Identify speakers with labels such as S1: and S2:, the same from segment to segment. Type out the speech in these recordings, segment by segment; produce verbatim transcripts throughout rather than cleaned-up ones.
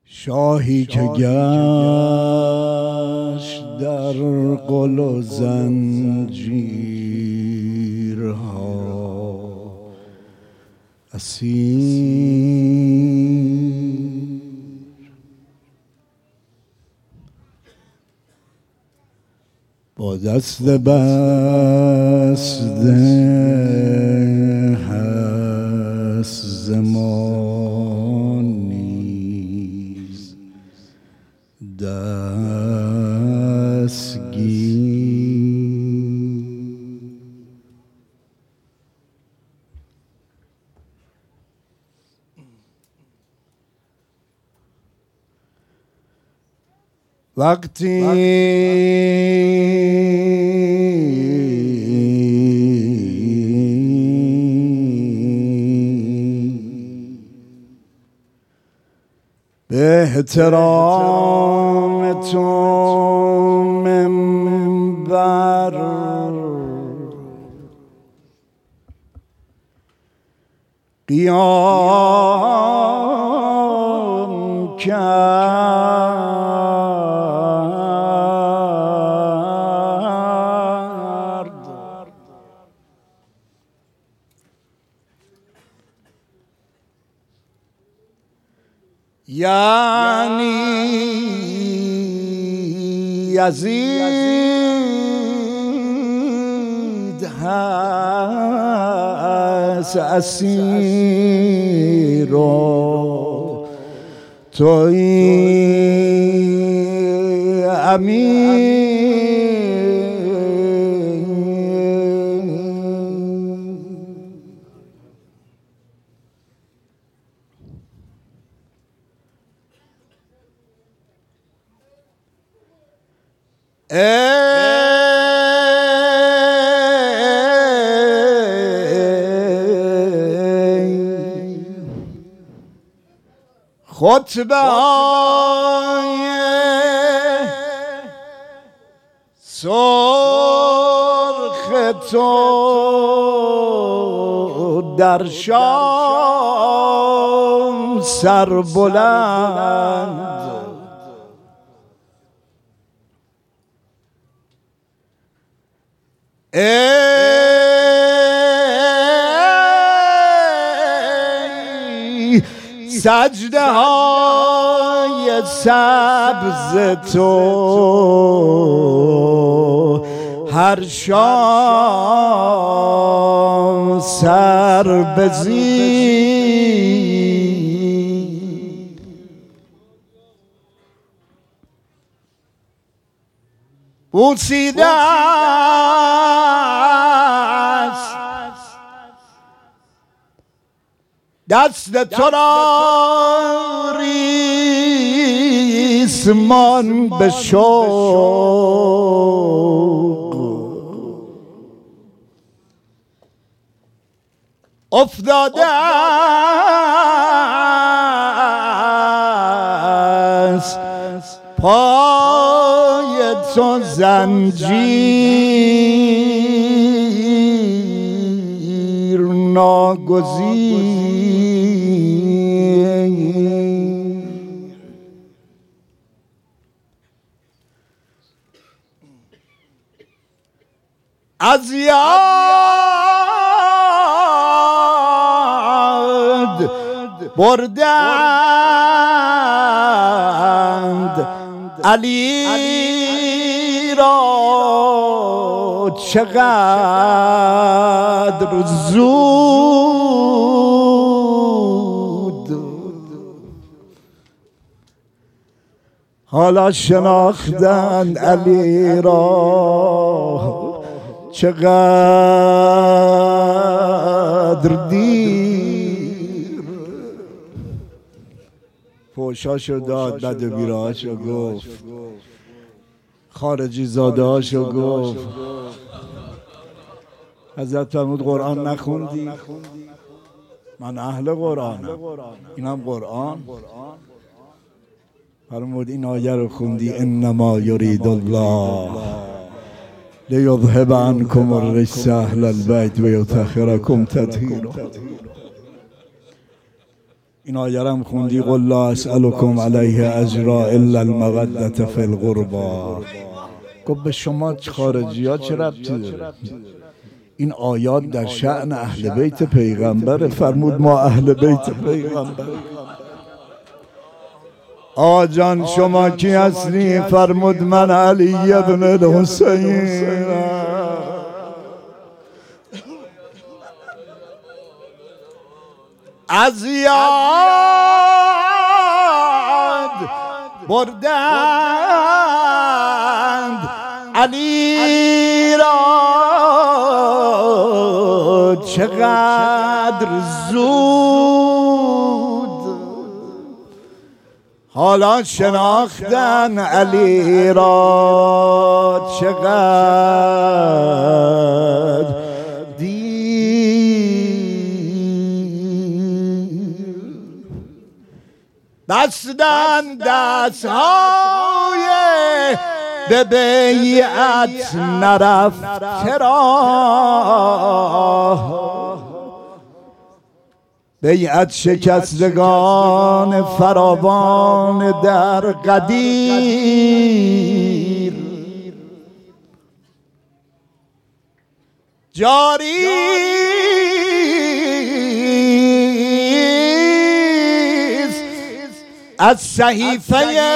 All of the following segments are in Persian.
S1: شاهی که گشت در قل و زنجیرها اسیر، با دست بسته هست زمان نیز دستگیر. وقتی به احترام تو منبر قیام کرد، یعنی یزید هست اسیر و تویی امیر. خطبه های سرخ تو در شام سربلند، ای سجده های سبز تو هر شام سر بزیر. بوسیده است دست تو را ریسمان به شوق افتاده است پای تو زنجیر ناگزیر. از یاد بردند علی را چقدر زود، حالا شناختند علی را چقدر دیر. فوشاشو داد، بد و بیرهاشو گفت، خارجی زاده هاشو گفت. حضرت فرمود قرآن نخوندی؟ من اهل قرآنم، اینم قرآن. فرمود این آیه رو خوندی؟ انما یرید الله لیذهب عنکم الرجس اهل البیت و یطهرکم تطهیرا. این آیرم خوندی قل لا اسألكم علیه اجرا الا المودة فی القربا. گفت به شما خارجی ها چه ربطی داره؟ این آیات در شأن اهل بیت پیغمبر. فرمود ما اهل بیت پیغمبر. آجان شما کی هستی؟ فرمود من علی ابن الحسین. از یاد بردند علی را چقدر زود، حالا شناختن علی را چقدر بستن دستهای به بیعت نرفته را، بیعت شکستگان فراوان در قدیر جاری از صحیفه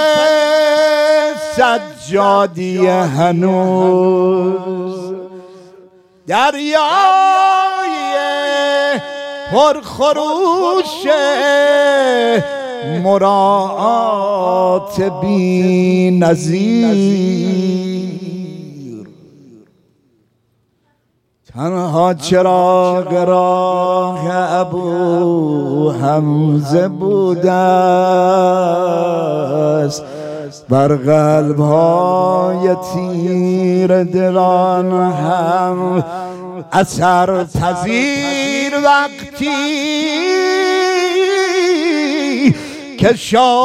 S1: سجادی هنوز دریای پرخروش مراعات بی نظیر. تنها چراغ راه ابو حمزه بوده است بر قلب‌های تیر دلان هم اثر پذیر وقتی که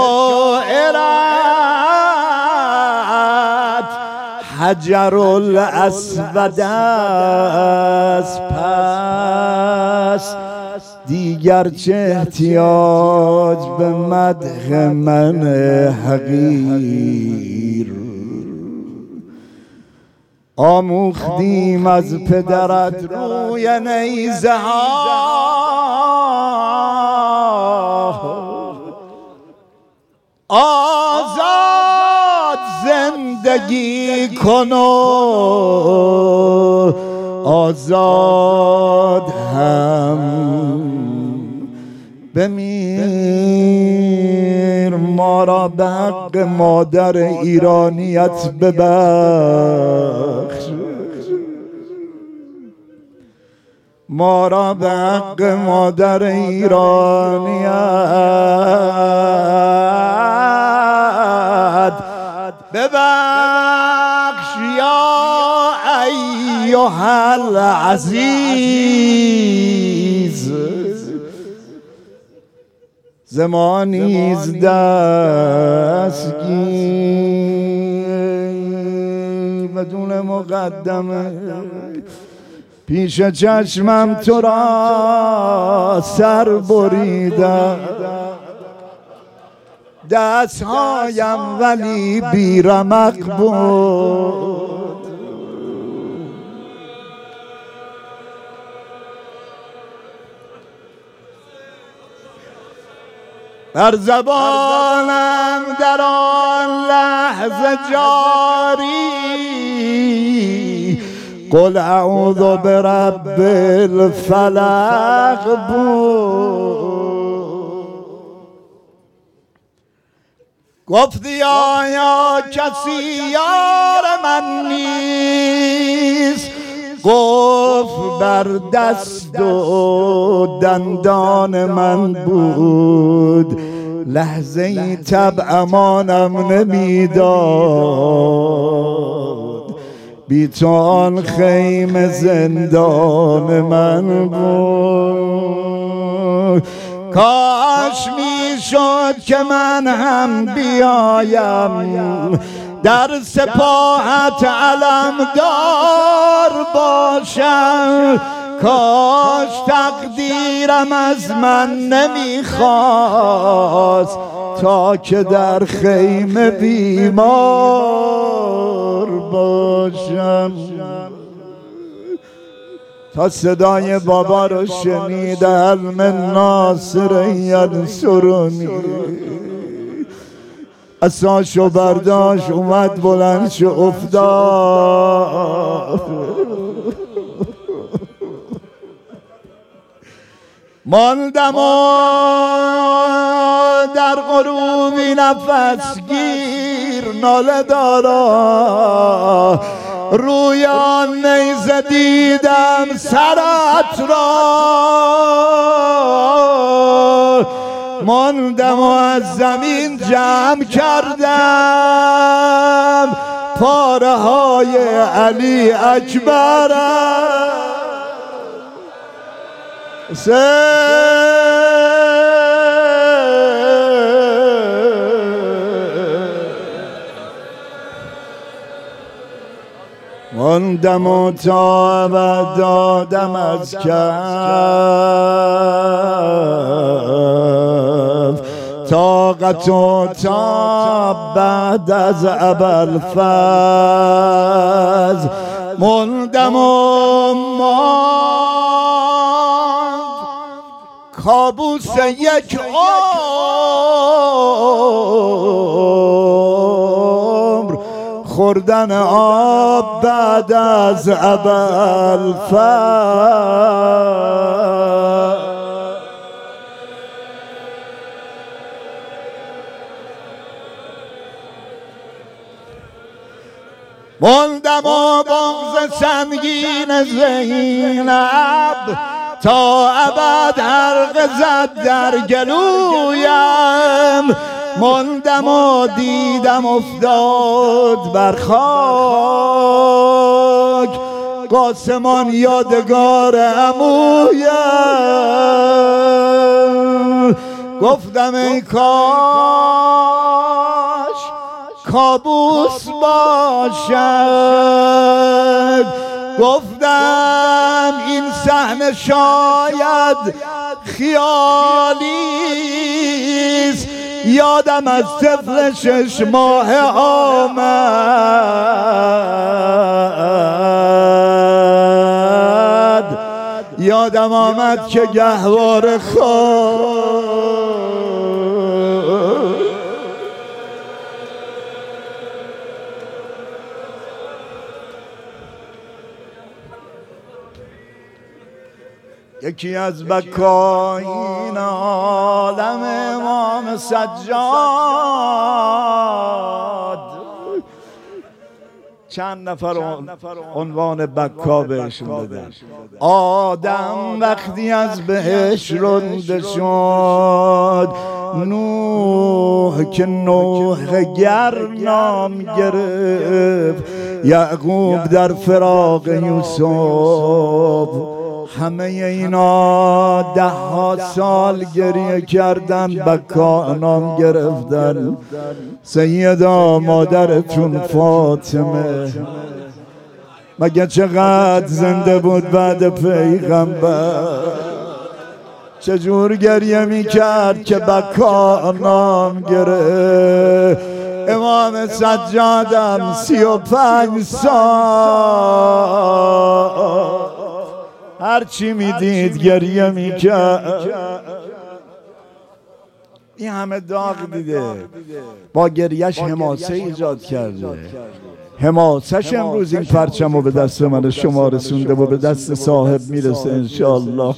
S1: شاعرت حجر الاسود است. پس دیگر چه احتیاج به مدح من حقیر؟ آموختیم از پدرت روی نیزه ها آزاد زندگی کن و آزاد هم بمیر. ما را به حق مادر ایرانیت ببخش، ما را به حق مادر ایرانیت ببخش یا ایها العزیز. زمانیز دستگیر بدون مقدمه پیش چشمم تو را سر بریدم، دستهایم ولی بیرمق بود. بر زبانم در آن لحظه جاری قل اعوذ برب الفلق بود. گفتی آیا کسی یار من نیست؟ گفت بر دست و دندان من بود، لحظه ای تب امانم نمیداد، بی تو آن خیمه زندان من بود. کاش میشد که من هم بیایم در سپاهت علمدار باشم، کاش تقدیرم از من نمیخواست تا که در خیمه بیمار باشم. تا صدای بابا رو شنیده علم ناصر ینصرنی، عصاشو برداشت اومد بلند شو افتاد. ماندم در غروبی نفس گیر ناله دارا، رویان نیزه دیدم سرت را. ماندم و از زمین جمع کردم پاره های علی اکبر. ماندم و تا ابد دادم از کف، طاقت و تا بعد از ابوالفضل. ماندم و ماند کابوس یک عمر، خوردن آب بعد از ابوالفضل. ماندم و بغض سنگین زینب تا ابد حلقه زد در گلویم. ماندم و دیدم افتاد بر خاک قاسمان یادگار عمویم. گفتم ای کاش کابوس باشد، گفتم این صحنه شاید خیالیست. یادم از طفل شش ماه آمد، یادم آمد که گهواره خواب. یکی از بکاین عالم امام سجاد، چند نفر عنوان بکا بهشون دادن. آدم وقتی از بهش رنده شد، نوح که نوح گرم نام گرفت، یعقوب در فراق یوسف. همه اینا ده ها سال گریه کردن، بکا نام گرفتن. سیدا مادرتون فاطمه مگه چقدر زنده بود بعد پیغمبر، چجور گریه میکرد که بکا نام گرفت. امام سجادم سی و پنج سال هرچی میدید گریه میکرد. این همه داغ دیده، با گریهش حماسه ایجاد کرده. حماسش امروز این پرچمو به دست من شما رسونده و به دست صاحب میرسه انشاءالله.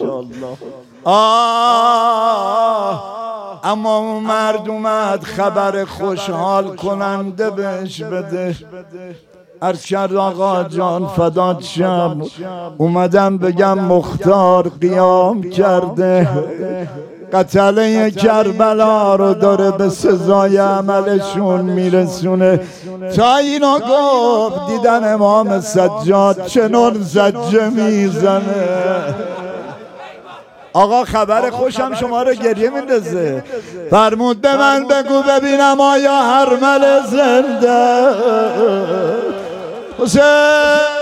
S1: آه اما اون مرد اومد خبر خوشحال کننده بهش بده. عرض کرد آقا جان فدات شم، اومدم بگم مختار قیام کرده، قتله کربلا رو داره به سزای عملشون میرسونه. تا اینو گفت دیدن امام سجاد چنون زجه میزنه. آقا خبر خوشم شما رو گریه میندازه. فرمود به من بگو ببینم آیا هرمل زنده حسین